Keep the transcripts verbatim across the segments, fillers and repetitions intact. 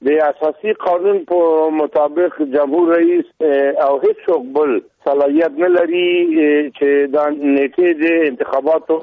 د اساسي قانون په مطابق جمهور رئیس او هیڅ بل صلاحیت نه لري چې د نیټې د انتخاباتو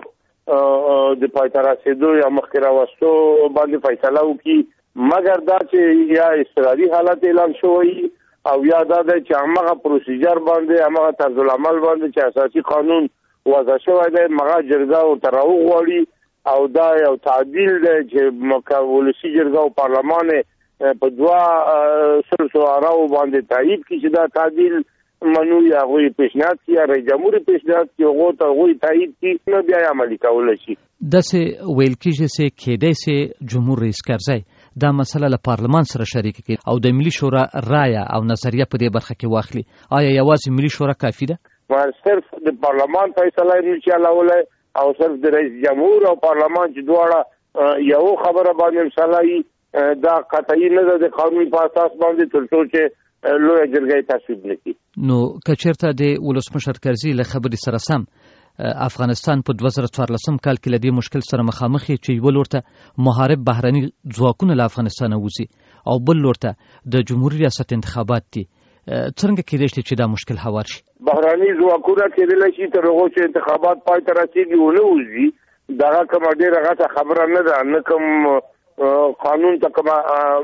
د پای ته رسیدو یا مخکې راوستو باندې فیصله وکړي، مګر دا چې یا اضطراري حالت اعلان شوی او یا دا چې هغه پروسیجر باندې هغه طرز العمل باندې چې اساسي قانون وضع شوی دی هغه جرګه ورته راوغواړي او دا یو تعدیل دی چې ولسي جرګه او پارلمان په دوا سر سوارو باندې تایید کی چې دا تعدیل منو یا غوی پیشنهاد کی یا رئیس جمهور پیشنهاد کی غو ته غوی تایید کی نو بیا عملی کول شي. دسه ویل کیږي چې کېدای سي جمهور رئیس کرزی دا مسله له پارلمان سره شریک کړي او د ملي شورا رائے او نظریه په دې برخه کې واخلي. آیا یوازې ملي شورا کافی ده؟ ما صرف د پارلمان فیصله نه چلاولای او صرف د رئیس جمهور او پارلمان چې دواړه یو خبره باندې صلاحي دا قطعی نه ده د قانون په اساس باندې تر څو چې لوی جرګه تصویب نکړي. نو کچرته د ولسمشر کرزی له خبرې سره سم افغانستان په دوه زره څوارلسم کال کې له دې مشکل سره مخامخ چې یو لورته محارب بهرني ځواکونه له افغانستان وځي او بل لورته د جمهوریت ریاست انتخابات دي، څنګه کېدای شي چې دا مشکل هوار شي؟ بهرني ځواکونه کېدای شي تر هغه چې انتخابات پای ته رسیږي ونه وځي، دا کومه ډیره غټه خبره نه ده، نه کوم قانون ته کومه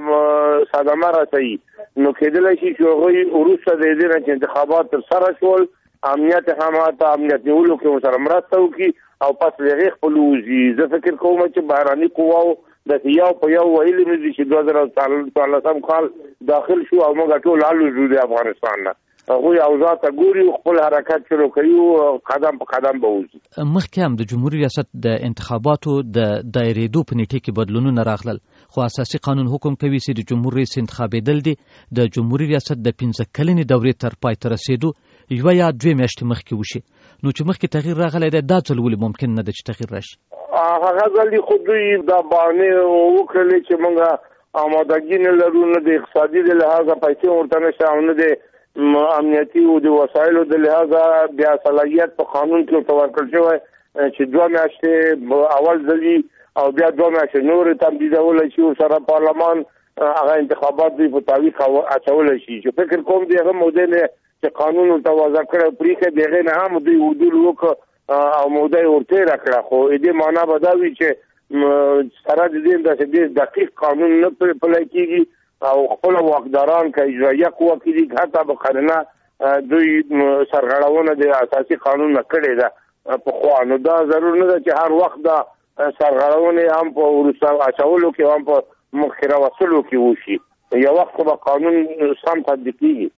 صدمه راسي. نو کېدای شي چې هغه وروسته د دې نه چې انتخابات تر سره شول امنیت هم ته امنیت نیولو کې سره مرسته وکړي او پس لغې خپل وځي. زه فکر کوم چې بهرني قواو د یو په یو ویلي مې چې دوه زره څوارلسم کال داخل شو او موږ ټول حالو د افغانستان نه هغوی اوضاع ته ګوري او خپل حرکت شروع کوي او قدم په قدم به وځي. مخکې هم د جمهوریت ریاست د انتخاباتو د دایریدو په نیټه کې بدلونونه راغلل، خو اساسي قانون حکم کوي چې د جمهور رئیس انتخابېدل دي د جمهوریت ریاست د پنځه کلنې دورې تر پای ته رسیدو یوه یا دوې میاشتې مخکې وشي. نو چې مخکې تغییر راغلی دی دا ځل ولې ممکن نه ده چې تغییر راشي؟ هغه ځل خو دوی دا بهانې وکړلې چې موږ آمادګي نه لرو، نه د اقتصادي د لحاظه پیسې ورته نشته او نه د امنیتي او د وسایلو د لحاظه بیا صلاحیت په قانون کې ورته ورکړل شوی چې دوه میاشتې اول ځلي او بیا دوه میاشتې نورې تمدیدولی شي ورسره پارلمان هغه انتخابات دوی په تعویق اچولی شي. چې فکر کوم د هغه مودې نه چې قانون ورته وضع کړی پرېښی د هغې نه هم دوی عدول وکړه او موده یې ورتېره کړه، خو دې معنا به دا وي چې سره د دې داسې ډېر دقیق قانون نه پلی کېږي او خپل واکداران که اجرایه قوه کې دي حتی به قرنه دوی سرغړونه د اساسي قانون نه کړې ده پخوا. نو دا ضرور نه ده چې هر وخت دا سرغړونې هم په وروسته اچولو کې هم په مخکې راوستلو کې وشي، یو وخت به قانون سم تطبیق کېږي.